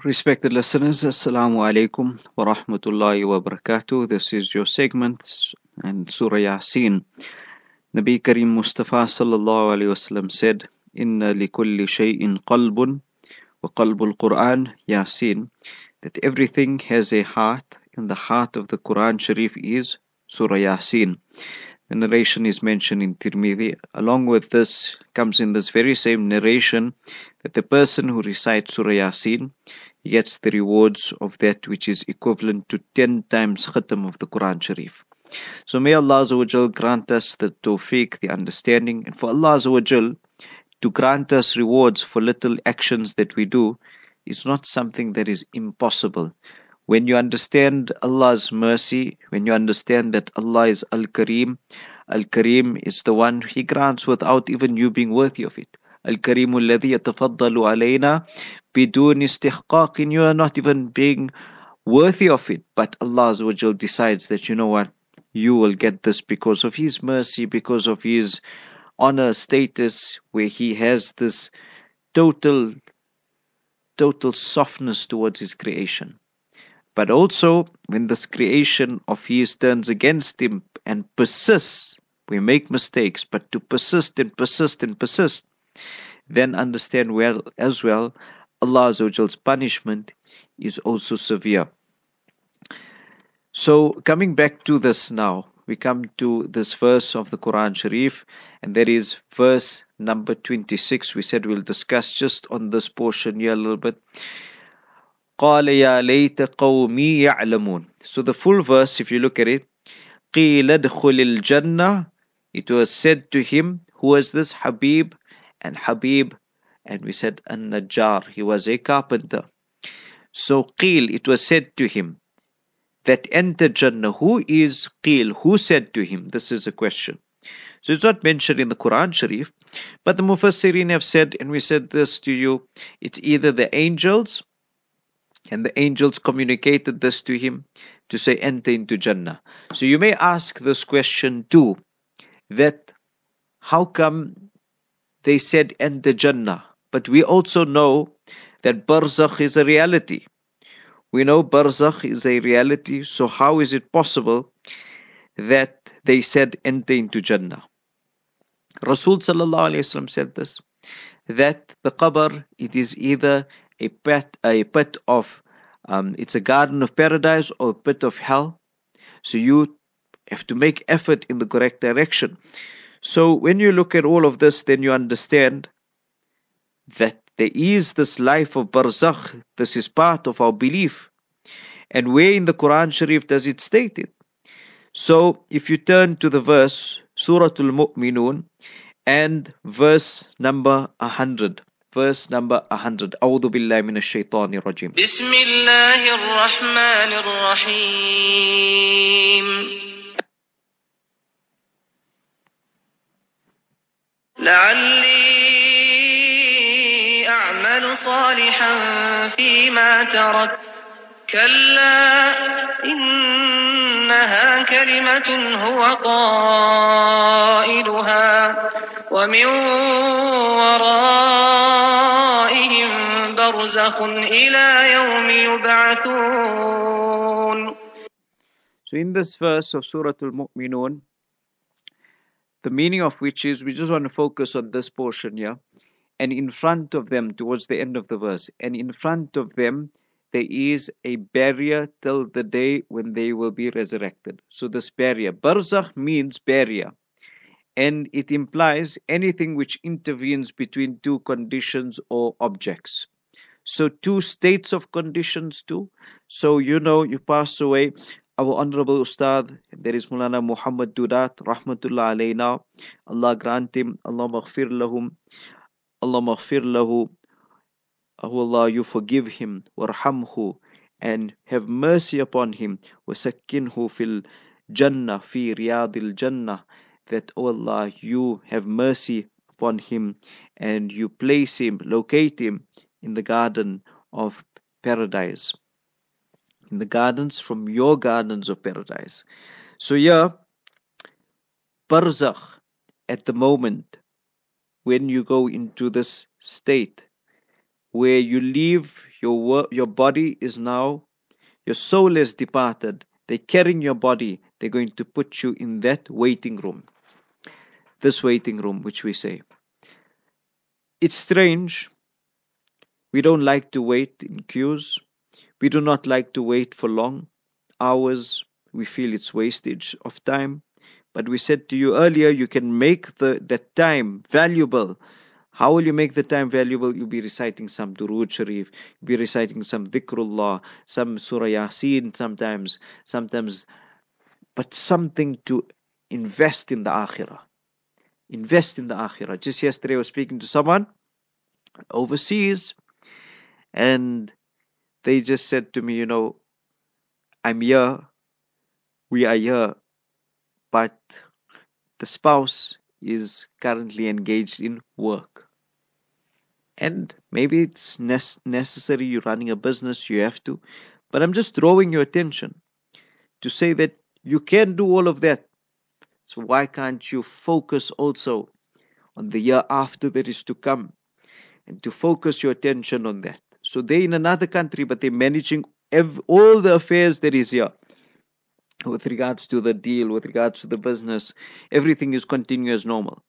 Respected listeners, Assalamu alaikum wa rahmatullahi wa barakatuh. This is your segment and Surah Yasin. Nabi Kareem Mustafa sallallahu alayhi wasallam said, Inna likulli shay'in qalbun wa qalbul Quran Yasin. That everything has a heart, and the heart of the Quran Sharif is Surah Yasin. The narration is mentioned in Tirmidhi. Along with this comes in this very same narration that the person who recites Surah Yasin gets the rewards of that which is equivalent to 10 times khatam of the Quran Sharif. So may Allah Azza wa Jal grant us the tawfiq, the understanding, and for Allah Azza wa Jal to grant us rewards for little actions that we do is not something that is impossible. When you understand Allah's mercy, when you understand that Allah is Al-Kareem is the one He grants without even you being worthy of it. Al-Kareemu alladhi yatafaddalu alayna bidun istihqaq, you are not even being worthy of it, but Allah Azza wa Jal decides that, you know what, you will get this because of His mercy, because of His honor, status, where He has this total softness towards His creation. But also, when this creation of His turns against Him and persists, we make mistakes, but to persist and persist and persist, then understand well as well, Allah Azza wa Jal's punishment is also severe. So, coming back to this now, we come to this verse of the Quran Sharif, and that is verse number 26. We said we'll discuss just on this portion here a little bit. قَالَ يَا لَيْتَ قَوْمِي يَعْلَمُونَ. So the full verse, if you look at it, قِيلَ ادْخُلِ الْجَنَّةِ. It was said to him, who was this? Habib, and we said An-Najjar, he was a carpenter. So qil, it was said to him that enter Jannah. Who is qil? Who said to him? This is a question. So it's not mentioned in the Quran Sharif, but the Mufassirin have said, and we said this to you, it's either the angels, and the angels communicated this to him to say enter into Jannah. So you may ask this question too, that how come they said enter Jannah? But we also know that Barzakh is a reality. We know Barzakh is a reality, so how is it possible that they said enter into Jannah? Rasul sallallahu alayhi wasallam said this, that the qabr, it is either a pit of, it's a garden of paradise or a pit of hell. So you have to make effort in the correct direction. So when you look at all of this, then you understand that there is this life of barzakh. This is part of our belief. And where in the Quran Sharif does it state it? So if you turn to the verse, Surah Al-Mu'minun, and verse number 100. Verse number 100. أعوذ بالله من الشيطان الرجيم. بسم الله الرحمن الرحيم. لعلي أعمل صالحا فيما ترك كلا إنها كلمة هو قائلها ومن ورائهم برزخ إلى يوم يبعثون. So in this verse of Surah Al-Mu'minun, the meaning of which is, we just want to focus on this portion here, and in front of them, towards the end of the verse, and in front of them there is a barrier till the day when they will be resurrected. So this barrier, barzakh, means barrier, and it implies anything which intervenes between two conditions or objects. So two states of conditions too. So you pass away, our honorable Ustad, there is Mulana Muhammad Durat, Rahmatullah alayna, Allah grant him, Allah maghfir lahu, oh Allah, you forgive him, warhamhu, and have mercy upon him, wasakkinhu fil Jannah, fi riyadil Jannah, that, oh Allah, you have mercy upon him, and you place him, locate him in the garden of paradise, in the gardens from your gardens of paradise. So here, barzakh, at the moment when you go into this state where you leave your body is now, your soul has departed. They're carrying your body. They're going to put you in that waiting room. This waiting room, which we say. It's strange. We don't like to wait in queues. We do not like to wait for long hours. We feel it's wastage of time. But we said to you earlier, you can make that time valuable. How will you make the time valuable? You'll be reciting some Durood Sharif, you'll be reciting some Dhikrullah, some Surah Yasin sometimes, but something to invest in the Akhirah. Invest in the Akhirah. Just yesterday I was speaking to someone overseas, and they just said to me, I'm here, we are here, but the spouse is currently engaged in work. And maybe it's necessary, you're running a business, you have to. But I'm just drawing your attention to say that you can do all of that. So why can't you focus also on the year after that is to come, and to focus your attention on that? So they're in another country, but they're managing all the affairs that is here. With regards to the deal, with regards to the business, everything is continuing as normal.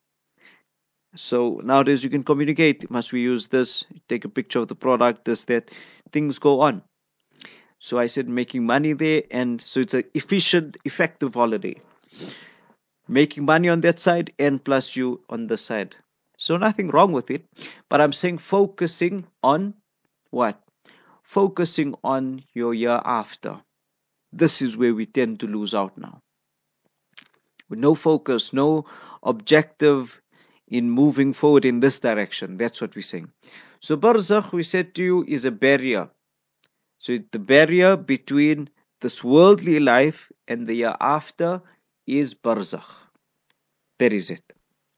So nowadays you can communicate. Must we use this? Take a picture of the product, this, that. Things go on. So I said making money there, and so it's an efficient, effective holiday. Making money on that side, and plus you on the side. So nothing wrong with it. But I'm saying focusing on what? Focusing on your year after. This is where we tend to lose out now. With no focus, no objective in moving forward in this direction. That's what we're saying. So barzakh, we said to you, is a barrier. So the barrier between this worldly life and the year after is barzakh. That is it.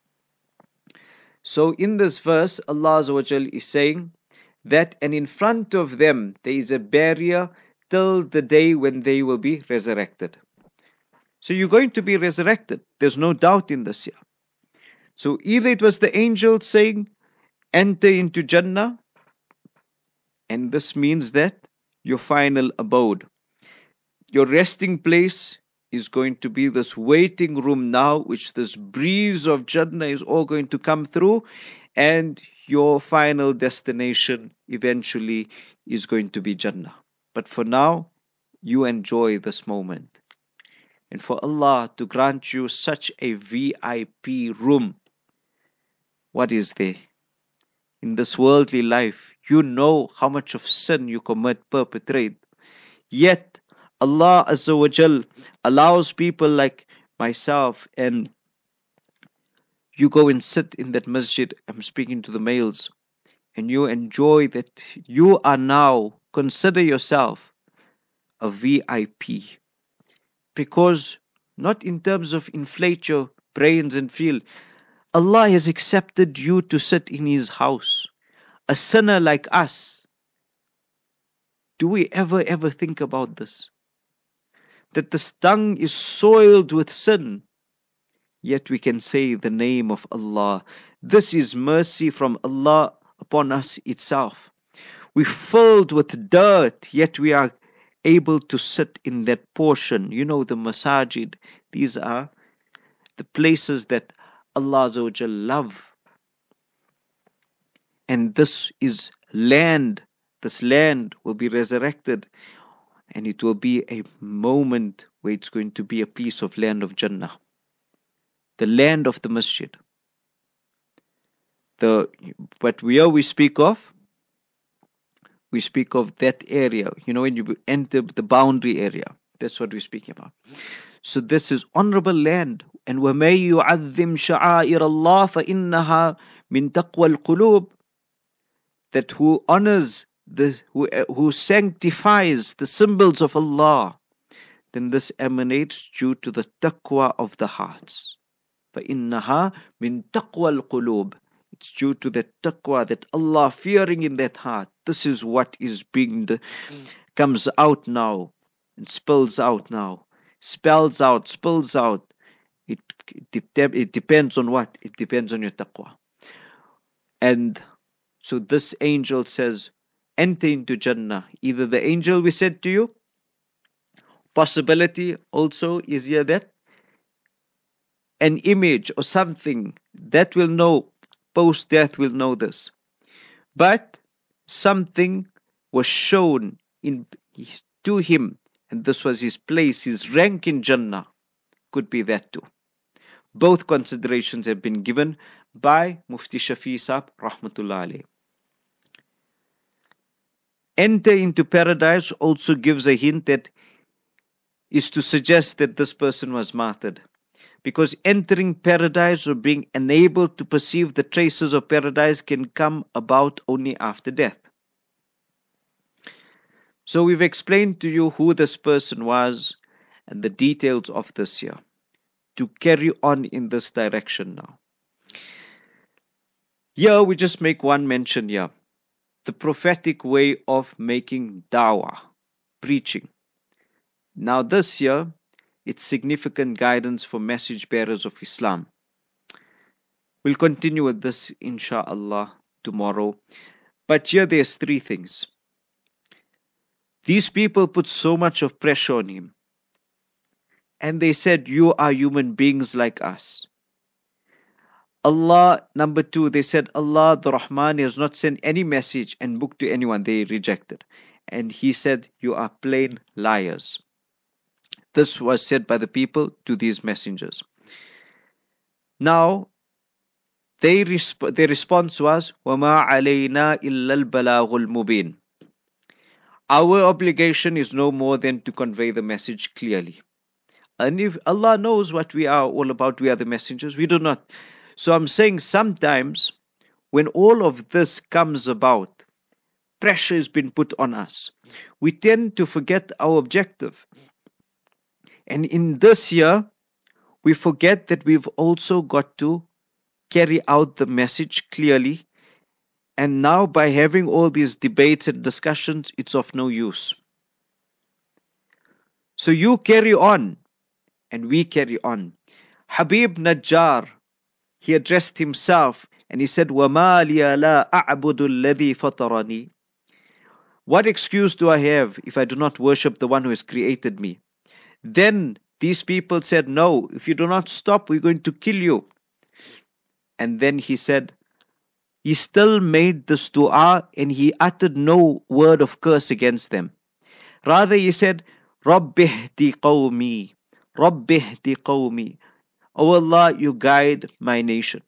So in this verse, Allah Azza wa Jal is saying that, and in front of them there is a barrier till the day when they will be resurrected. So you're going to be resurrected. There's no doubt in this here. So either it was the angel saying, enter into Jannah, and this means that your final abode, your resting place is going to be this waiting room now, which this breeze of Jannah is all going to come through, and your final destination eventually is going to be Jannah. But for now, you enjoy this moment. And for Allah to grant you such a VIP room, what is there? In this worldly life, you know how much of sin you perpetrate. Yet, Allah Azza wa Jal allows people like myself, and you go and sit in that masjid, I'm speaking to the males, and you enjoy that you are now, consider yourself a VIP. Because not in terms of inflate your brains and feel, Allah has accepted you to sit in His house. A sinner like us. Do we ever think about this? That the tongue is soiled with sin, yet we can say the name of Allah. This is mercy from Allah upon us itself. We're filled with dirt, yet we are able to sit in that portion. You know, the masajid, these are the places that Allah Azza wa Jal love. And this is land. This land will be resurrected, and it will be a moment where it's going to be a piece of land of Jannah. The land of the masjid. But where we speak of that area. You know, when you enter the boundary area, that's what we're speaking about. So this is honorable land. And وَمَن يُعَظِّمْ شَعَائِرَ اللَّهِ فَإِنَّهَا مِن تَقْوَى الْقُلُوبِ. That who honors, who sanctifies the symbols of Allah, then this emanates due to the taqwa of the hearts. فَإِنَّهَا مِن تَقْوَى الْقُلُوبِ. It's due to that taqwa, that Allah fearing in that heart. This is what is being comes out now and spills out now. Spells out, spills out. It depends on what? It depends on your taqwa. And so this angel says, enter into Jannah. Either the angel we said to you, possibility also is here that an image or something that will know post death will know this. But something was shown to him, and this was his place, his rank in Jannah. Could be that too. Both considerations have been given by Mufti Shafi Saab Rahmatullah alayh. Enter into paradise also gives a hint that is to suggest that this person was martyred. Because entering paradise or being enabled to perceive the traces of paradise can come about only after death. So we've explained to you who this person was and the details of this year. To carry on in this direction now. Here we just make one mention here. The prophetic way of making dawah, preaching. Now this year, it's significant guidance for message bearers of Islam. We'll continue with this inshallah tomorrow. But here there's three things. These people put so much of pressure on him. And they said, you are human beings like us. Allah, number two, they said, Allah the Rahman has not sent any message and book to anyone. They rejected. And he said, you are plain liars. This was said by the people to these messengers. Now, their response was, وَمَا عَلَيْنَا إِلَّا الْبَلَاغُ الْمُبِينَ. Our obligation is no more than to convey the message clearly. And if Allah knows what we are all about, we are the messengers, we do not. So I'm saying sometimes when all of this comes about, pressure has been put on us. We tend to forget our objective. And in this year, we forget that we've also got to carry out the message clearly. And now by having all these debates and discussions, it's of no use. So you carry on. And we carry on. Habib Najjar, he addressed himself and he said, وَمَا لِيَ لَا أَعْبُدُ الَّذِي فَطَرَنِي. What excuse do I have if I do not worship the one who has created me? Then these people said, no, if you do not stop, we're going to kill you. And then he said, he still made this dua and he uttered no word of curse against them. Rather he said, رَبِّ اهْدِ قَوْمِي رَبِّ اهْدِ قَوْمِي. O Allah, you guide my nation.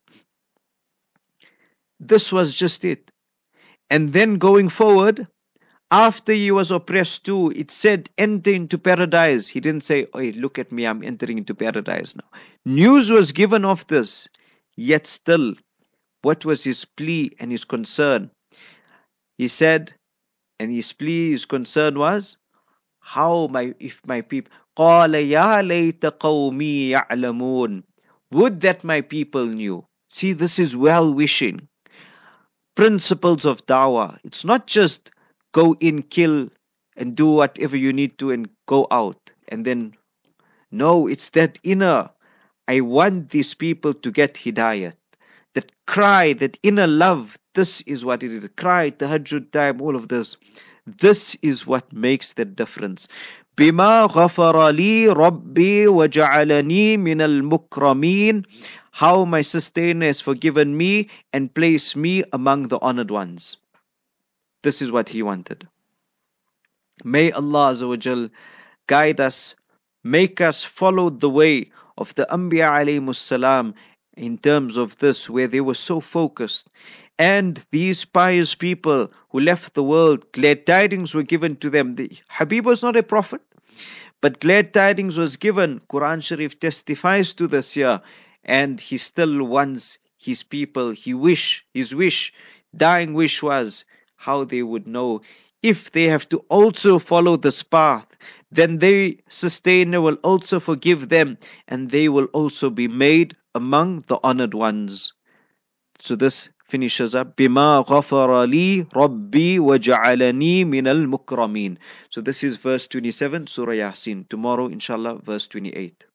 This was just it. And then going forward, after he was oppressed too, it said, enter into paradise. He didn't say, oh, look at me, I'm entering into paradise now. News was given of this. Yet still, what was his plea and his concern? He said, and his plea, his concern was, if my people, قَالَ يَا لَيْتَ قَوْمِي يَعْلَمُونَ. Would that my people knew. See, this is well-wishing. Principles of dawah. It's not just go in, kill, and do whatever you need to and go out. And then, no, it's that inner. I want these people to get hidayat. That cry, that inner love, this is what it is. Cry, tahajjud time, all of this. This is what makes the difference. بِمَا غَفَرَ لِي رَبِّي وَجَعَلَنِي مِنَ الْمُكْرَمِينَ. How my sustainer has forgiven me and placed me among the honored ones. This is what he wanted. May Allah Azza wa Jal guide us, make us follow the way of the Anbiya alayhimus salam in terms of this, where they were so focused. And these pious people who left the world, glad tidings were given to them. The Habib was not a prophet, but glad tidings was given. Quran Sharif testifies to this here. And he still wants his people, his dying wish was how they would know. If they have to also follow this path, then their sustainer will also forgive them, and they will also be made among the honored ones. So this finishes up, بِمَا غَفَرَ لِي رَبِّي وَجَعَلَنِي مِنَ الْمُكْرَمِينَ. So this is verse 27, Surah Yasin. Tomorrow, inshallah, verse 28.